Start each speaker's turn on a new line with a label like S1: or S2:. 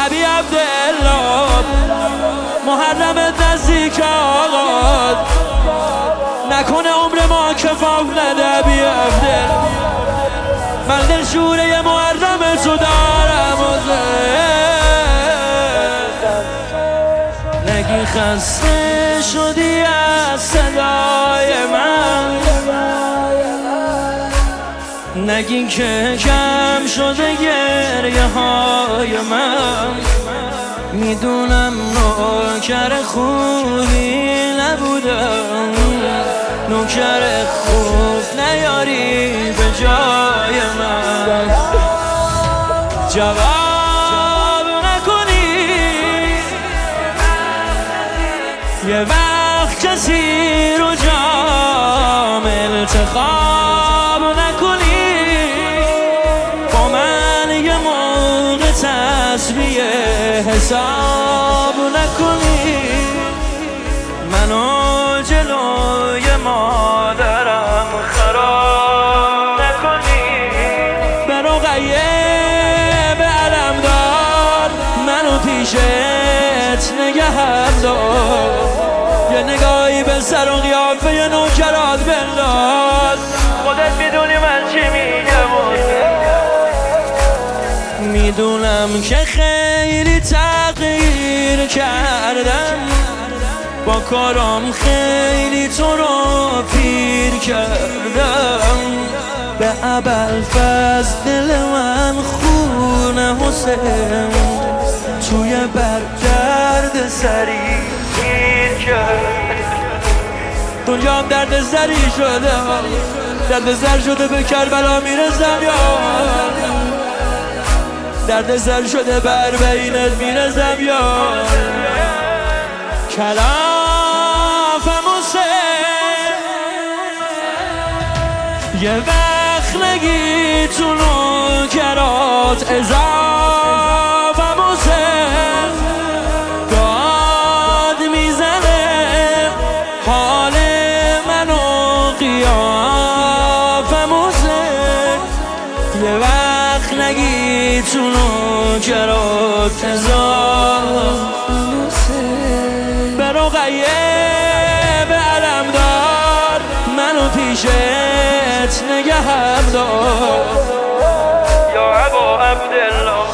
S1: ابی عبدالله محرم نزدیک آقاد نکنه عمر ما کفاف نده ابی عبدالله من دل شوره محرم تو دارم نگی خسته شدی از صدای من نگی که کم شده گریه های من میدونم نوکر خوبی نبودم نوکر خوب نیاری به جای من جواب نکنی یه وقت کسی رو جام التخاب نکنی با من یه موقع تسبیح حساب نکنی منو جلوی مادرم خراب نکنی به رقیه به علمدار منو پیشت نگهم دار یه نگاهی به سر و قیافه نوکرات بنداز خودت میدونی من چی میگم میدونم که خیلی تغییر کردم با کارام خیلی تو رو پیر کردم به ابوالفضل دل من خونه حسین توی برگرد سری گیر کرد دنیا هم درد سری شده درد سر شده به کربلا میرسم یار درد سر شده به اربعینت میرسم یار کلافم حسین یه وقت نگی تو نوکرات اضافم حسین داد میزنه حال منو قیافم حسین یه وقت نگی تو نوکرات اضافم حسین به رقیه به علمدار منو پیشت نگهم دار یا ابا عبدالله